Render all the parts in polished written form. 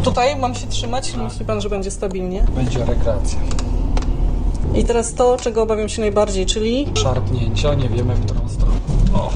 Tutaj mam się trzymać? Myśli pan, że będzie stabilnie? Będzie rekreacja. I teraz to, czego obawiam się najbardziej, czyli... Szarpnięcia, nie wiemy w którą stronę. O.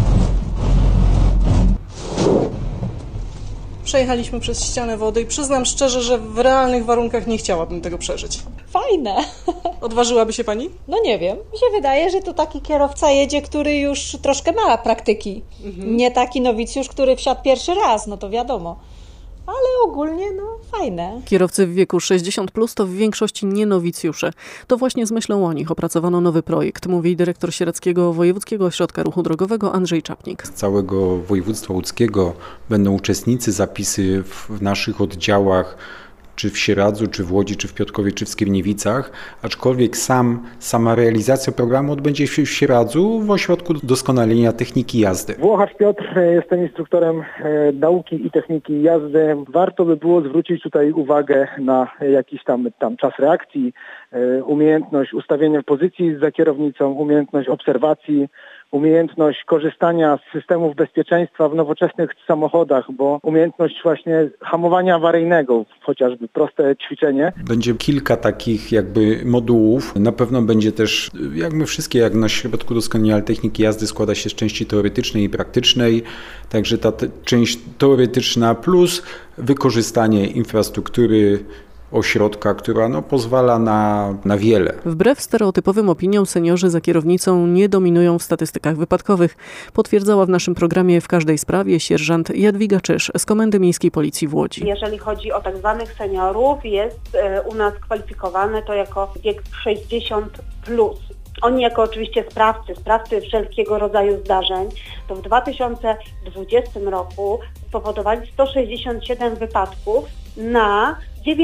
Przejechaliśmy przez ścianę wody i przyznam szczerze, że w realnych warunkach nie chciałabym tego przeżyć. Fajne. Odważyłaby się pani? No nie wiem. Mi się wydaje, że to taki kierowca jedzie, który już troszkę ma praktyki. Nie taki nowicjusz, który wsiadł pierwszy raz, no to wiadomo. Ale ogólnie, fajne. Kierowcy w wieku 60+ to w większości nie nowicjusze. To właśnie z myślą o nich opracowano nowy projekt, mówi dyrektor Sieradzkiego Wojewódzkiego Ośrodka Ruchu Drogowego Andrzej Czapnik. Z całego województwa łódzkiego będą uczestnicy, zapisy w naszych oddziałach, czy w Sieradzu, czy w Łodzi, czy w Piotrkowie, czy w Skierniewicach, aczkolwiek sama realizacja programu odbędzie się w Sieradzu w Ośrodku Doskonalenia Techniki Jazdy. Włochacz Piotr, jestem instruktorem nauki i techniki jazdy. Warto by było zwrócić tutaj uwagę na jakiś tam czas reakcji, umiejętność ustawienia w pozycji za kierownicą, umiejętność obserwacji, umiejętność korzystania z systemów bezpieczeństwa w nowoczesnych samochodach, bo umiejętność właśnie hamowania awaryjnego, chociażby proste ćwiczenie. Będzie kilka takich modułów. Na pewno będzie też, jak my wszystkie, jak na Ośrodku Doskonalenia Techniki Jazdy składa się z części teoretycznej i praktycznej, także ta część teoretyczna plus wykorzystanie infrastruktury ośrodka, która pozwala na wiele. Wbrew stereotypowym opiniom seniorzy za kierownicą nie dominują w statystykach wypadkowych, potwierdzała w naszym programie W każdej sprawie sierżant Jadwiga Czysz z Komendy Miejskiej Policji w Łodzi. Jeżeli chodzi o tak zwanych seniorów, jest u nas kwalifikowane to jako wiek 60+. Oni jako oczywiście sprawcy wszelkiego rodzaju zdarzeń, to w 2020 roku spowodowali 167 wypadków na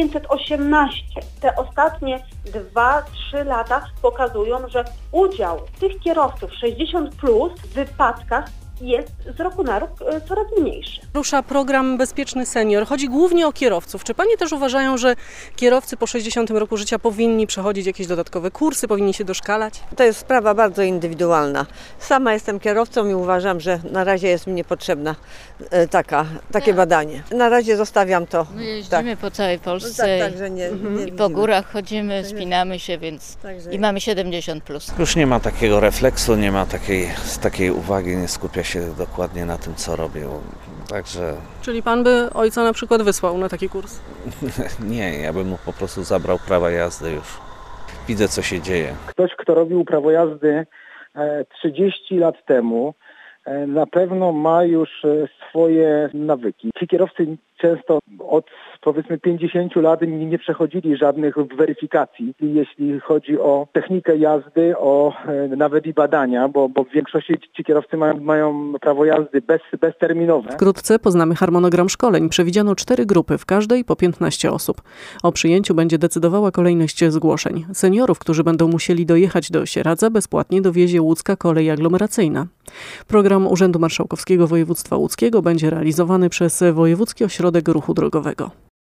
918. Te ostatnie 2-3 lata pokazują, że udział tych kierowców 60+ w wypadkach jest z roku na rok coraz mniejszy. Rusza program Bezpieczny Senior. Chodzi głównie o kierowców. Czy panie też uważają, że kierowcy po 60 roku życia powinni przechodzić jakieś dodatkowe kursy, powinni się doszkalać? To jest sprawa bardzo indywidualna. Sama jestem kierowcą i uważam, że na razie jest mi niepotrzebna takie badanie. Na razie zostawiam to. My jeździmy po całej Polsce także nie i po górach chodzimy, spinamy się, więc i mamy 70+. Już nie ma takiego refleksu, nie ma takiej uwagi, nie skupia się dokładnie na tym, co robią. Także... Czyli pan by ojca na przykład wysłał na taki kurs? Nie, ja bym mu po prostu zabrał prawa jazdy już. Widzę, co się dzieje. Ktoś, kto robił prawo jazdy 30 lat temu, na pewno ma już swoje nawyki. Ci kierowcy często od powiedzmy 50 lat nie przechodzili żadnych weryfikacji, jeśli chodzi o technikę jazdy, o nawet i badania, bo w większości ci kierowcy mają prawo jazdy bezterminowe. Wkrótce poznamy harmonogram szkoleń. Przewidziano 4 grupy, w każdej po 15 osób. O przyjęciu będzie decydowała kolejność zgłoszeń. Seniorów, którzy będą musieli dojechać do Sieradza, bezpłatnie dowiezie łódzka kolej aglomeracyjna. Program Urzędu Marszałkowskiego Województwa Łódzkiego będzie realizowany przez Wojewódzki Ośrodek Ruchu Drogowego.